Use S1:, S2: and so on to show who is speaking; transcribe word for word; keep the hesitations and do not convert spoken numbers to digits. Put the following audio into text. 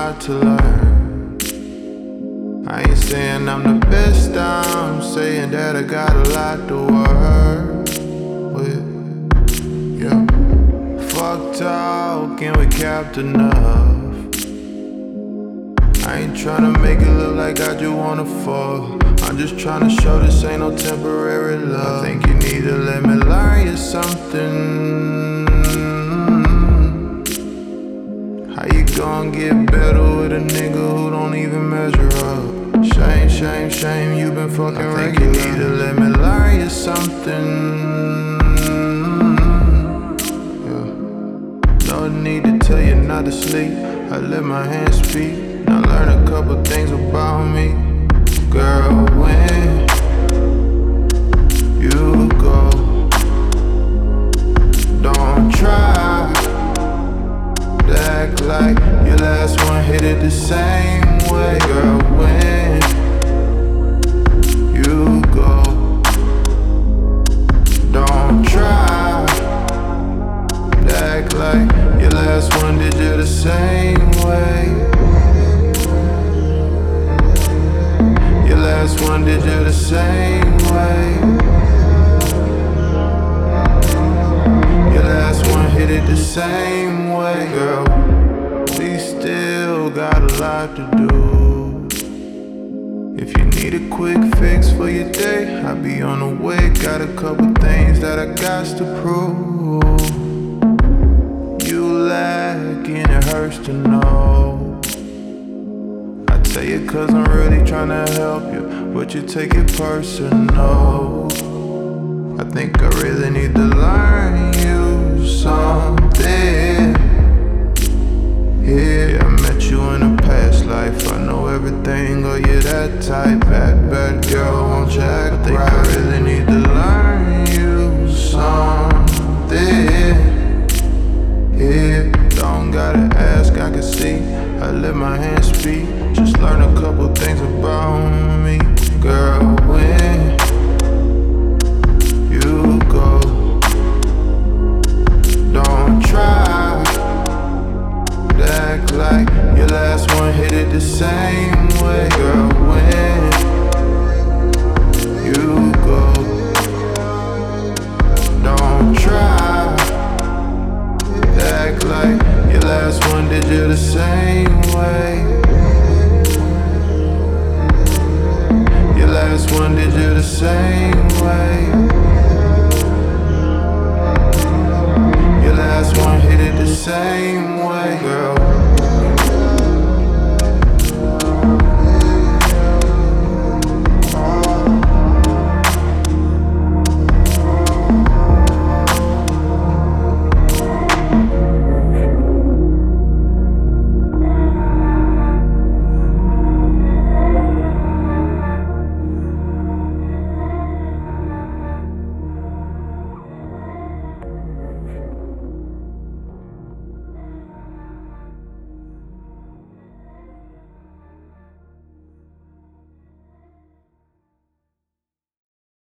S1: lot to learn. I ain't saying I'm the best, I'm saying that I got a lot to work with. Yeah. Fuck talking, we capped enough. I ain't tryna make it look like I just wanna fuck. I'm just tryna show this ain't no temporary love. I think you need to let me learn you something. How you gon' get better with a nigga who don't even measure up? Shame, shame, shame, you been fucking regular. I think you need to let me learn you something. Yeah. No need to tell you not to sleep. I let my hands speak. Now learn a couple things about me. Girl, when you go, don't try to act like your last one hit it the same way. Girl, when you go, don't try to act like your last one did you the same way. Your last one did you the same way. Your last one hit it the same way. Girl, we still got a lot to do. If you need a quick fix for your day, I'll be on the way. Got a couple things that I got to prove. You lacking, it hurts to know. Say it cause I'm really tryna help you, but you take it personal. I think I really need to learn you something. Yeah, I met you in a past life, I know everything. Oh, you're that type, bad, bad girl, won't you act right? I think I really need to learn you something. Yeah, don't gotta ask, I can see. I let my hands speak. Just learn a couple things about me. Girl, when you go, don't try to act like your last one hit it the same way.